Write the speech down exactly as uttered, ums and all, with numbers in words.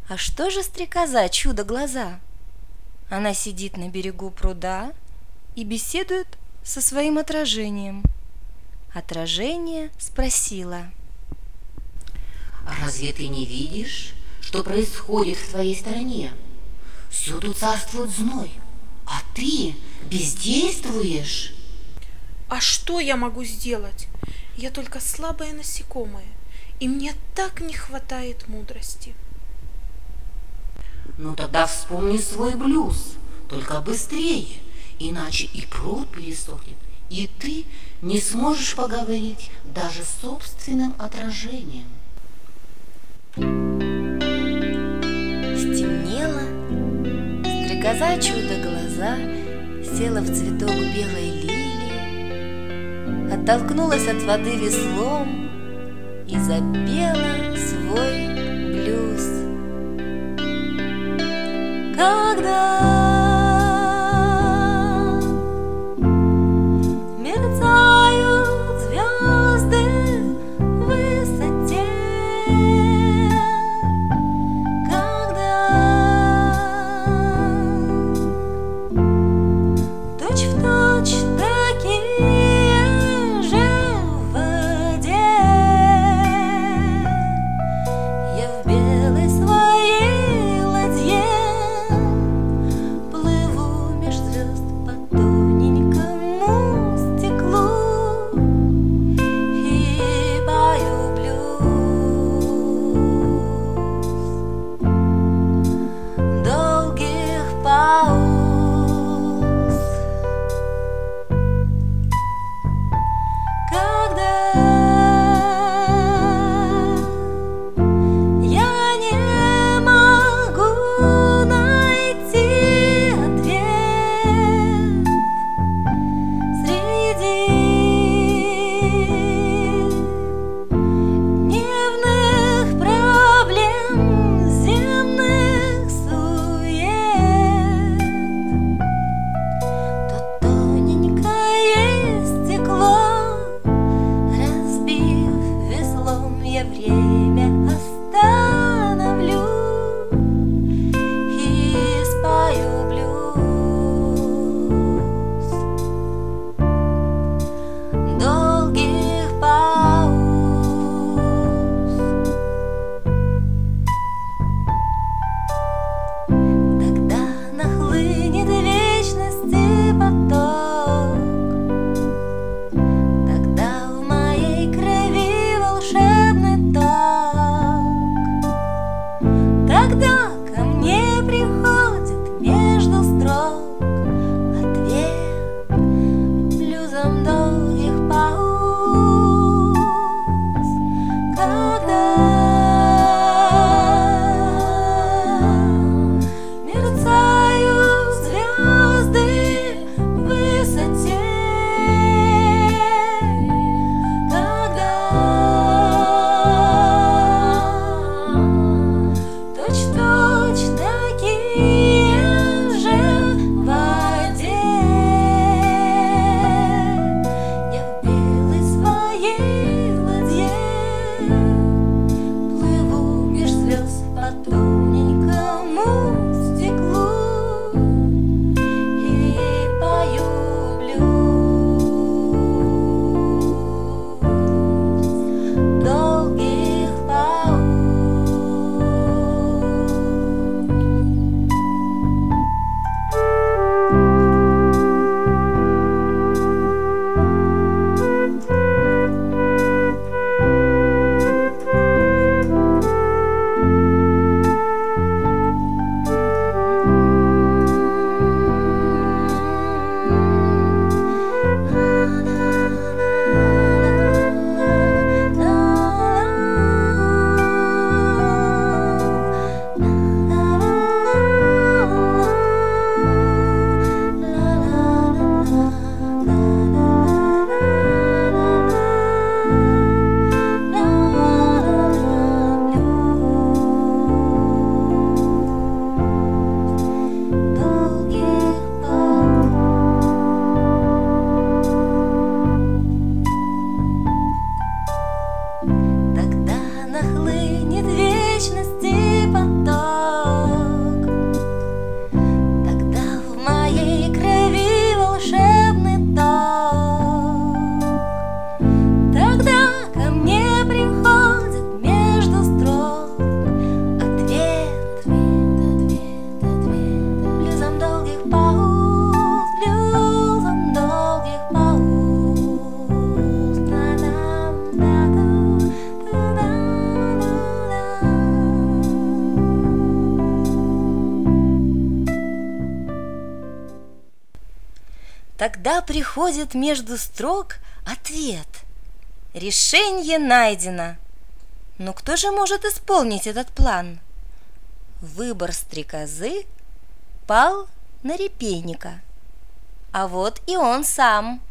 А что же стрекоза чудо-глаза? Она сидит на берегу пруда и беседует со своим отражением. Отражение спросило: «Разве ты не видишь, что происходит в твоей стране? Всюду царствует зной, а ты бездействуешь». А что я могу сделать? Я только слабое насекомое, и мне так не хватает мудрости. Ну тогда вспомни свой блюз, только быстрее, иначе и пруд пересохнет, и ты не сможешь поговорить даже с собственным отражением. Стемнело, стрекоза чудо-глаза села в цветок белой лилии, оттолкнулась от воды веслом и запела свой блюз. Когда мерцают звезды в высоте, когда точь-в-точь такие же в воде, я в белой своей ладье плыву меж звезд по тоненькому стеклу и пою блюз долгих пауз. Когда я не могу найти ответ среди дневных проблем, земных сует, то тоненькое стекло, разбив веслом, я время остановлю и спою блюз долгих пауз. Тогда нахлынет вечности поток, тогда в моей крови волшебный ток, тогда ко мне приходит между строк ответ блюзом долгих пауз. Когда мерцают звезды в высоте, когда точь-в-точь такие Тогда приходит между строк ответ. Решение найдено. Но кто же может исполнить этот план? Выбор стрекозы пал на репейника. А вот и он сам.